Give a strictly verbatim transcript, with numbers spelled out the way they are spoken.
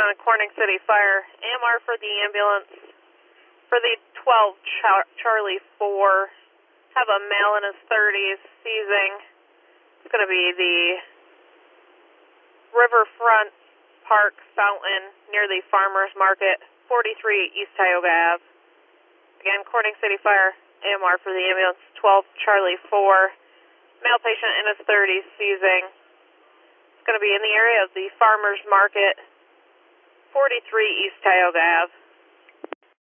on Corning City Fire. A M R for the ambulance. For the twelve Char Charlie four. Have a male in his thirties seizing. It's going to be the Riverfront Park Fountain near the Farmers Market, forty-three East Tioga Avenue. Again, Corning City Fire. A M R for the ambulance. twelve Charlie four. Male patient in his thirties seizing. It's going to be in the area of the Farmers Market, forty-three East Tioga Avenue.